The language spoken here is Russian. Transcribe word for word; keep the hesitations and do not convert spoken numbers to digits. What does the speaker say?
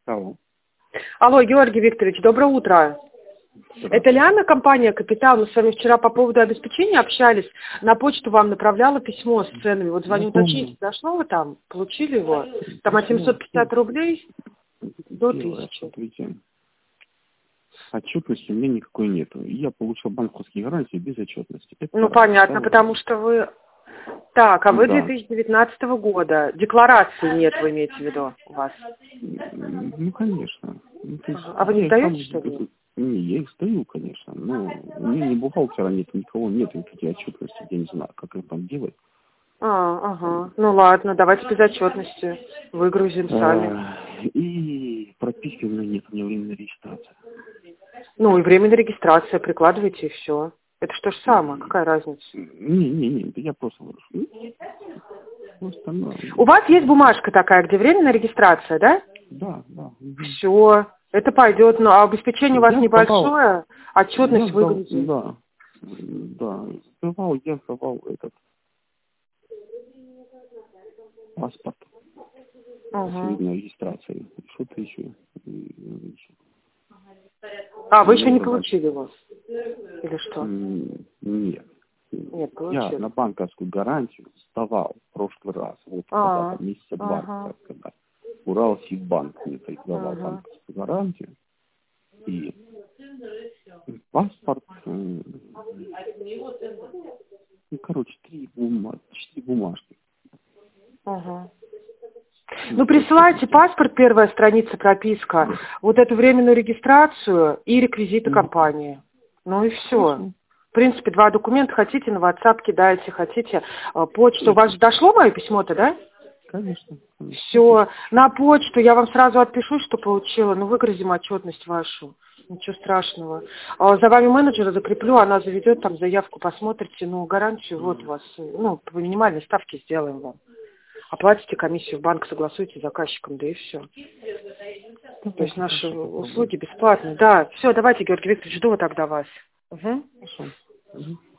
Алло. Алло, Георгий Викторович, доброе утро. Это Лиана, компания «Капитал». Мы с вами вчера по поводу обеспечения общались. На почту вам направляла письмо с ценами. Вот звоню уточнить, дошло вы там? Получили его? Там от семьсот пятьдесят рублей до тысячи. Смотрите, отчетности у меня никакой нету. Я получил банковские гарантии без отчетности. Это ну, понятно, потому что вы... Так, а вы да. две тысячи девятнадцатого года. Декларации нет, вы имеете в виду у вас? Ну, конечно. Ну, то есть, ага. А вы не сдаете, что ли? Не, я их сдаю, конечно. Но у меня ни бухгалтера нет, никого нет, никакие отчетности. Я не знаю, как их там делать. А, ага. Ну ладно, давайте без отчетности. Выгрузим сами. И прописки у меня нет, у меня временная регистрация. Ну и временная регистрация, прикладывайте и все. Это что ж самое, какая разница? Не, не, не, это я просто вырушу. Просто, ну, у вас есть бумажка такая, где временная регистрация, да? Да, да. Все, это пойдет, но обеспечение у вас я небольшое, сдавал, отчетность я сдал, выгрузим. Да, да, сдавал, я сдавал этот паспорт. Угу. Видно, регистрации. Что-то еще. А, вы еще не получили его? Или что? Нет. Нет, получил. Я на банковскую гарантию сдавал в прошлый раз. Вот А, когда-то, месяца два, ага. когда Уралсиббанк мне придавал Ага. банковскую гарантию. И паспорт. Ну, короче, три бумажки, четыре бумажки. Ага. Ну, присылайте паспорт, первая страница, прописка, вот эту временную регистрацию и реквизиты компании. Ну и все. В принципе, два документа хотите, на WhatsApp кидайте, хотите. Почту. У вас же дошло мое письмо-то, да? Конечно. Все. На почту я вам сразу отпишу, что получила. Ну, выгрузим отчетность вашу. Ничего страшного. За вами менеджера закреплю, она заведет там заявку, посмотрите. Ну, гарантию вот у вас, ну, по минимальной ставке сделаем вам. Оплатите комиссию в банк, согласуйте с заказчиком, да и все. То есть наши услуги бесплатные. Да, все, давайте, Георгий Викторович, жду тогда вас. Угу. Хорошо. Угу.